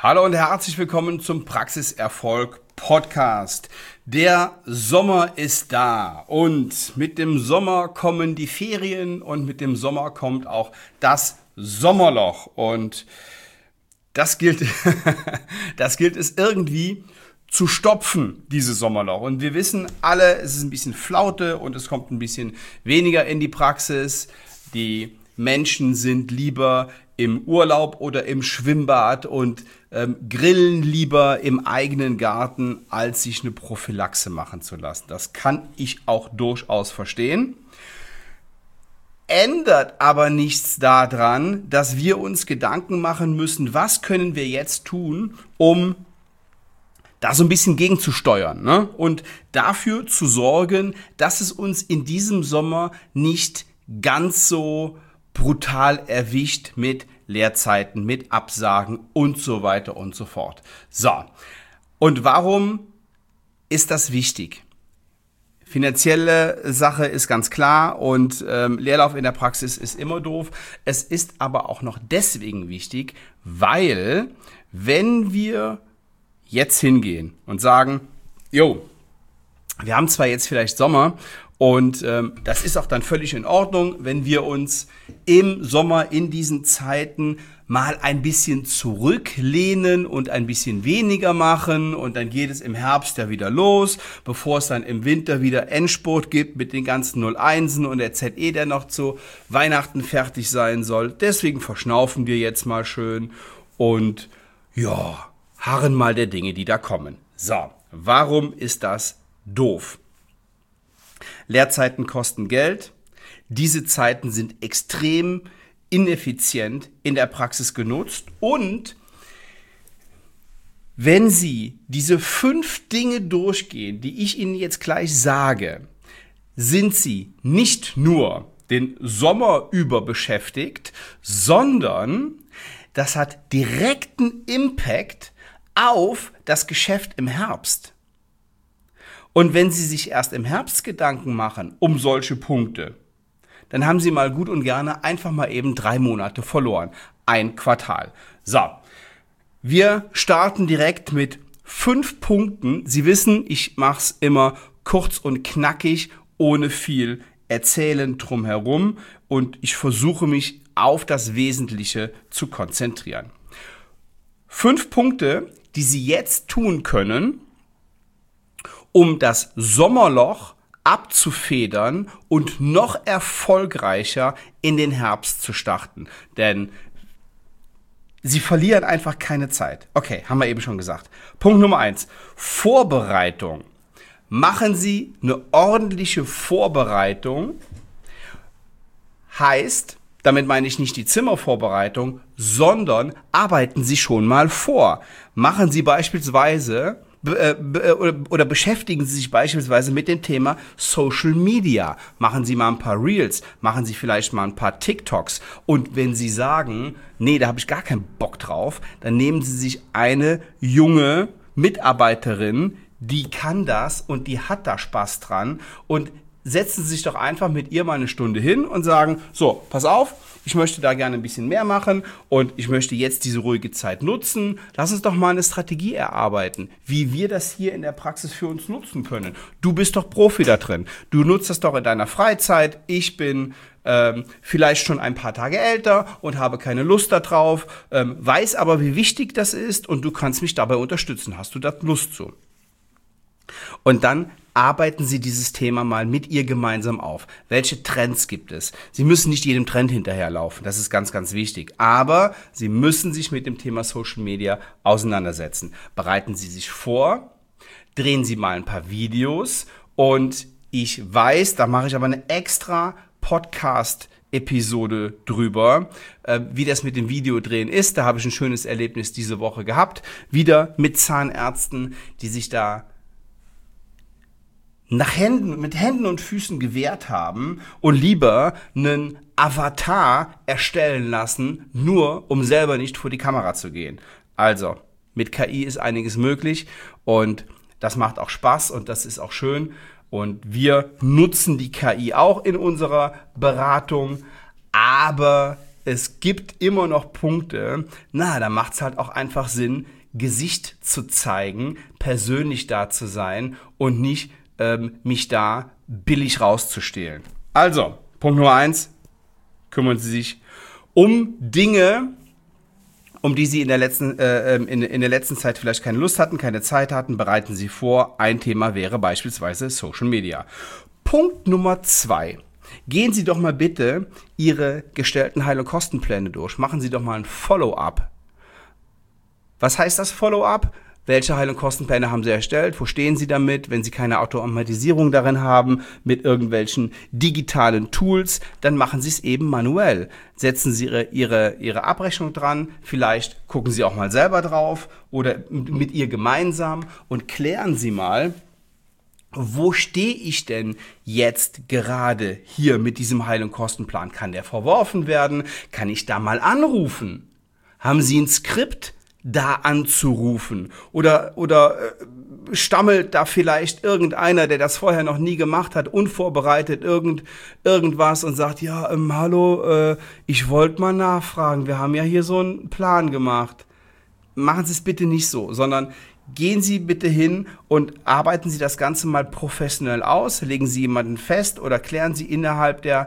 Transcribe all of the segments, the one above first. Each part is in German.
Hallo und herzlich willkommen zum Praxiserfolg Podcast. Der Sommer ist da und mit dem Sommer kommen die Ferien und mit dem Sommer kommt auch das Sommerloch und das gilt es irgendwie zu stopfen, dieses Sommerloch. Und wir wissen alle, es ist ein bisschen Flaute und es kommt ein bisschen weniger in die Praxis. Die Menschen sind lieber im Urlaub oder im Schwimmbad und grillen lieber im eigenen Garten, als sich eine Prophylaxe machen zu lassen. Das kann ich auch durchaus verstehen. Ändert aber nichts daran, dass wir uns Gedanken machen müssen, was können wir jetzt tun, um da so ein bisschen gegenzusteuern, ne? Und dafür zu sorgen, dass es uns in diesem Sommer nicht ganz so brutal erwischt mit Leerzeiten, mit Absagen und so weiter und so fort. So, und warum ist das wichtig? Finanzielle Sache ist ganz klar und Leerlauf in der Praxis ist immer doof. Es ist aber auch noch deswegen wichtig, weil wenn wir jetzt hingehen und sagen, jo, wir haben zwar jetzt vielleicht Sommer und das ist auch dann völlig in Ordnung, wenn wir uns im Sommer in diesen Zeiten mal ein bisschen zurücklehnen und ein bisschen weniger machen und dann geht es im Herbst ja wieder los, bevor es dann im Winter wieder Endspurt gibt mit den ganzen 01en und der ZE, der noch zu Weihnachten fertig sein soll. Deswegen verschnaufen wir jetzt mal schön und ja, harren mal der Dinge, die da kommen. So, warum ist das doof? Leerzeiten kosten Geld. Diese Zeiten sind extrem ineffizient in der Praxis genutzt. Und wenn Sie diese 5 Dinge durchgehen, die ich Ihnen jetzt gleich sage, sind Sie nicht nur den Sommer über beschäftigt, sondern das hat direkten Impact auf das Geschäft im Herbst. Und wenn Sie sich erst im Herbst Gedanken machen um solche Punkte, dann haben Sie mal gut und gerne einfach mal eben 3 Monate verloren. Ein Quartal. So, wir starten direkt mit 5 Punkten. Sie wissen, ich mache es immer kurz und knackig, ohne viel Erzählen drumherum. Und ich versuche mich auf das Wesentliche zu konzentrieren. 5 Punkte, die Sie jetzt tun können, um das Sommerloch abzufedern und noch erfolgreicher in den Herbst zu starten. Denn Sie verlieren einfach keine Zeit. Okay, haben wir eben schon gesagt. Punkt Nummer 1. Vorbereitung. Machen Sie eine ordentliche Vorbereitung. Heißt, damit meine ich nicht die Zimmervorbereitung, sondern arbeiten Sie schon mal vor. Machen Sie beispielsweise oder beschäftigen Sie sich beispielsweise mit dem Thema Social Media. Machen Sie mal ein paar Reels, machen Sie vielleicht mal ein paar TikToks. Und wenn Sie sagen, nee, da habe ich gar keinen Bock drauf, dann nehmen Sie sich eine junge Mitarbeiterin, die kann das und die hat da Spaß dran und setzen Sie sich doch einfach mit ihr mal eine Stunde hin und sagen, so, pass auf, ich möchte da gerne ein bisschen mehr machen und ich möchte jetzt diese ruhige Zeit nutzen. Lass uns doch mal eine Strategie erarbeiten, wie wir das hier in der Praxis für uns nutzen können. Du bist doch Profi da drin. Du nutzt das doch in deiner Freizeit. Ich bin vielleicht schon ein paar Tage älter und habe keine Lust darauf, weiß aber, wie wichtig das ist und du kannst mich dabei unterstützen. Hast du da Lust zu? Und dann arbeiten Sie dieses Thema mal mit ihr gemeinsam auf. Welche Trends gibt es? Sie müssen nicht jedem Trend hinterherlaufen, das ist ganz, ganz wichtig. Aber Sie müssen sich mit dem Thema Social Media auseinandersetzen. Bereiten Sie sich vor, drehen Sie mal ein paar Videos und ich weiß, da mache ich aber eine extra Podcast-Episode drüber, wie das mit dem Videodrehen ist. Da habe ich ein schönes Erlebnis diese Woche gehabt. Wieder mit Zahnärzten, die sich da mit Händen und Füßen gewehrt haben und lieber einen Avatar erstellen lassen, nur um selber nicht vor die Kamera zu gehen. Also, mit KI ist einiges möglich und das macht auch Spaß und das ist auch schön. Und wir nutzen die KI auch in unserer Beratung, aber es gibt immer noch Punkte, da macht es halt auch einfach Sinn, Gesicht zu zeigen, persönlich da zu sein und nicht mich da billig rauszustehlen. Also, Punkt Nummer 1, kümmern Sie sich um Dinge, um die Sie in der letzten Zeit vielleicht keine Lust hatten, keine Zeit hatten, bereiten Sie vor. Ein Thema wäre beispielsweise Social Media. Punkt Nummer 2. Gehen Sie doch mal bitte Ihre gestellten Heil- und Kostenpläne durch. Machen Sie doch mal ein Follow-up. Was heißt das Follow-up? Welche Heil- und Kostenpläne haben Sie erstellt? Wo stehen Sie damit? Wenn Sie keine Automatisierung darin haben, mit irgendwelchen digitalen Tools, dann machen Sie es eben manuell. Setzen Sie Ihre Abrechnung dran, vielleicht gucken Sie auch mal selber drauf oder mit ihr gemeinsam und klären Sie mal, wo stehe ich denn jetzt gerade hier mit diesem Heil- und Kostenplan? Kann der verworfen werden? Kann ich da mal anrufen? Haben Sie ein Skript, da anzurufen? Oder stammelt da vielleicht irgendeiner, der das vorher noch nie gemacht hat, unvorbereitet irgendwas und sagt, ja, hallo, ich wollte mal nachfragen, wir haben ja hier so einen Plan gemacht. Machen Sie es bitte nicht so, sondern gehen Sie bitte hin und arbeiten Sie das Ganze mal professionell aus, legen Sie jemanden fest oder klären Sie innerhalb der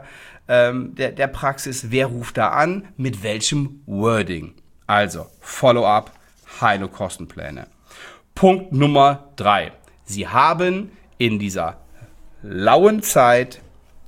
Praxis, wer ruft da an, mit welchem Wording. Also, Follow-up, Heil- und Kostenpläne. Punkt Nummer 3. Sie haben in dieser lauen Zeit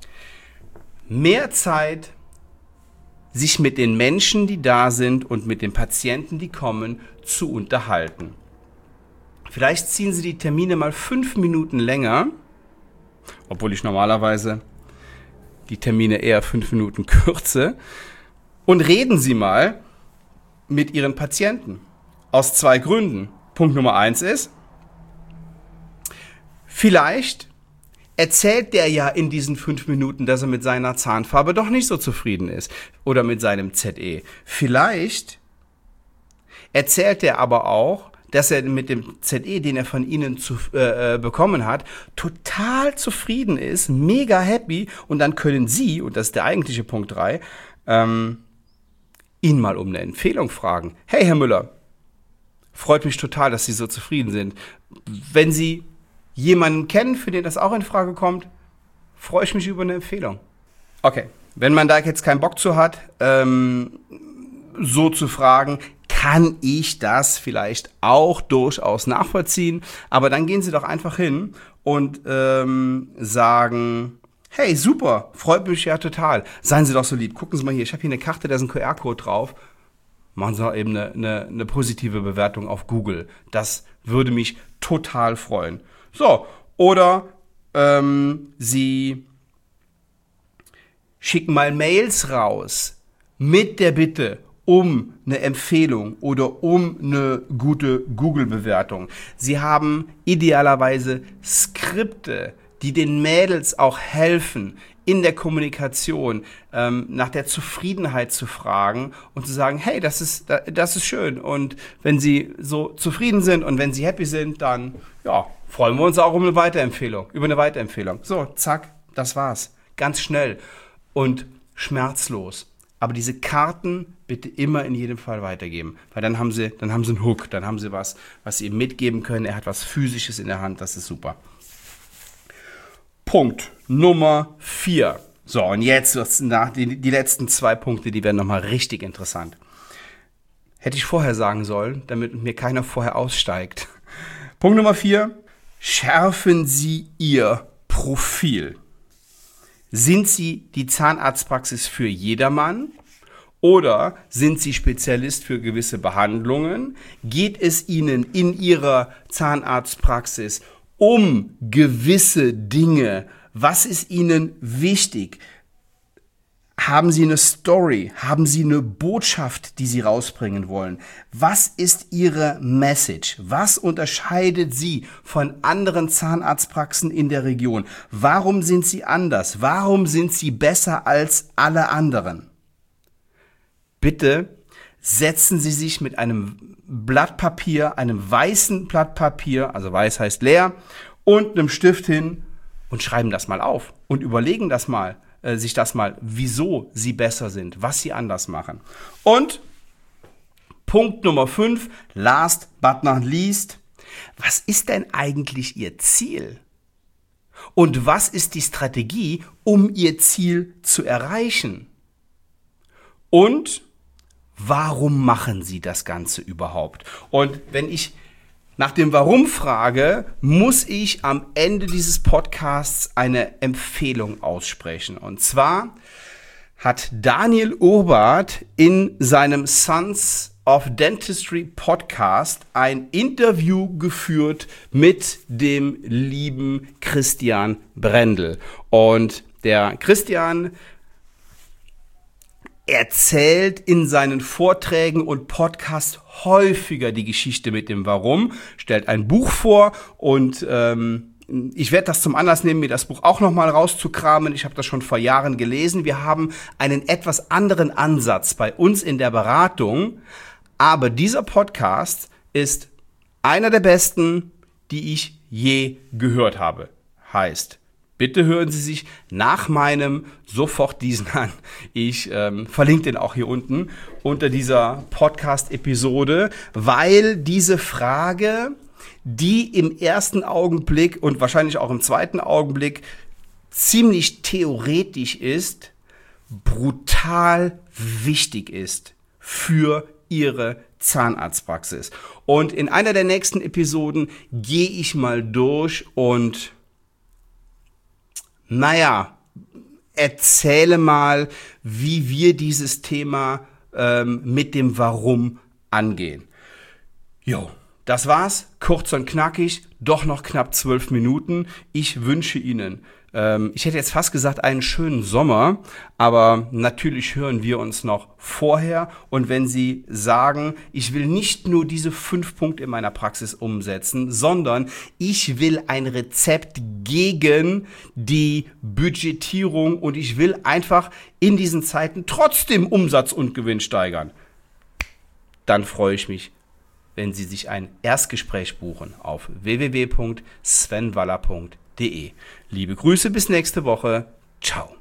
mehr Zeit, sich mit den Menschen, die da sind und mit den Patienten, die kommen, zu unterhalten. Vielleicht ziehen Sie die Termine mal 5 Minuten länger, obwohl ich normalerweise die Termine eher 5 Minuten kürze, und reden Sie mal mit Ihren Patienten. Aus 2 Gründen. Punkt Nummer 1 ist, vielleicht erzählt der ja in diesen 5 Minuten, dass er mit seiner Zahnfarbe doch nicht so zufrieden ist oder mit seinem ZE. Vielleicht erzählt er aber auch, dass er mit dem ZE, den er von Ihnen bekommen hat, total zufrieden ist, mega happy, und dann können Sie, und das ist der eigentliche Punkt 3, ihn mal um eine Empfehlung fragen. Hey, Herr Müller, freut mich total, dass Sie so zufrieden sind. Wenn Sie jemanden kennen, für den das auch in Frage kommt, freue ich mich über eine Empfehlung. Okay, wenn man da jetzt keinen Bock zu hat, so zu fragen, kann ich das vielleicht auch durchaus nachvollziehen. Aber dann gehen Sie doch einfach hin und sagen, hey, super, freut mich ja total. Seien Sie doch so lieb, gucken Sie mal hier, ich habe hier eine Karte, da ist ein QR-Code drauf. Machen Sie doch eben eine positive Bewertung auf Google. Das würde mich total freuen. So, oder Sie schicken mal Mails raus mit der Bitte um eine Empfehlung oder um eine gute Google-Bewertung. Sie haben idealerweise Skripte, die den Mädels auch helfen, in der Kommunikation nach der Zufriedenheit zu fragen und zu sagen, hey, das ist schön. Und wenn Sie so zufrieden sind und wenn Sie happy sind, dann freuen wir uns auch über eine Weiterempfehlung. So, zack, das war's. Ganz schnell und schmerzlos. Aber diese Karten bitte immer in jedem Fall weitergeben, weil dann haben Sie einen Hook, dann haben Sie was Sie ihm mitgeben können. Er hat was Physisches in der Hand, das ist super. Punkt Nummer 4. So, und jetzt die letzten 2 Punkte, die werden nochmal richtig interessant. Hätte ich vorher sagen sollen, damit mir keiner vorher aussteigt. Punkt Nummer 4. Schärfen Sie Ihr Profil. Sind Sie die Zahnarztpraxis für jedermann oder sind Sie Spezialist für gewisse Behandlungen? Geht es Ihnen in Ihrer Zahnarztpraxis um gewisse Dinge? Was ist Ihnen wichtig? Haben Sie eine Story? Haben Sie eine Botschaft, die Sie rausbringen wollen? Was ist Ihre Message? Was unterscheidet Sie von anderen Zahnarztpraxen in der Region? Warum sind Sie anders? Warum sind Sie besser als alle anderen? Bitte setzen Sie sich mit einem Blatt Papier, einem weißen Blatt Papier, also weiß heißt leer, und einem Stift hin und schreiben das mal auf und überlegen das mal. sich das mal, wieso sie besser sind, was sie anders machen. Und Punkt Nummer 5, last but not least, was ist denn eigentlich Ihr Ziel? Und was ist die Strategie, um Ihr Ziel zu erreichen? Und warum machen Sie das Ganze überhaupt? Und wenn ich nach dem Warum frage, muss ich am Ende dieses Podcasts eine Empfehlung aussprechen. Und zwar hat Daniel Urbart in seinem Sons of Dentistry Podcast ein Interview geführt mit dem lieben Christian Brendel. Und der Christian erzählt in seinen Vorträgen und Podcasts häufiger die Geschichte mit dem Warum, stellt ein Buch vor und ich werde das zum Anlass nehmen, mir das Buch auch nochmal rauszukramen. Ich habe das schon vor Jahren gelesen. Wir haben einen etwas anderen Ansatz bei uns in der Beratung, aber dieser Podcast ist einer der besten, die ich je gehört habe. Heißt, bitte hören Sie sich nach meinem sofort diesen an. Ich verlinke den auch hier unten unter dieser Podcast-Episode, weil diese Frage, die im ersten Augenblick und wahrscheinlich auch im zweiten Augenblick ziemlich theoretisch ist, brutal wichtig ist für Ihre Zahnarztpraxis. Und in einer der nächsten Episoden gehe ich mal durch und erzähle mal, wie wir dieses Thema mit dem Warum angehen. Jo, das war's. Kurz und knackig, doch noch knapp 12 Minuten. Ich wünsche Ihnen, ich hätte jetzt fast gesagt, einen schönen Sommer, aber natürlich hören wir uns noch vorher. Und wenn Sie sagen, ich will nicht nur diese 5 Punkte in meiner Praxis umsetzen, sondern ich will ein Rezept gegen die Budgetierung und ich will einfach in diesen Zeiten trotzdem Umsatz und Gewinn steigern, dann freue ich mich, wenn Sie sich ein Erstgespräch buchen auf www.svenwaller.de. Liebe Grüße, bis nächste Woche. Ciao.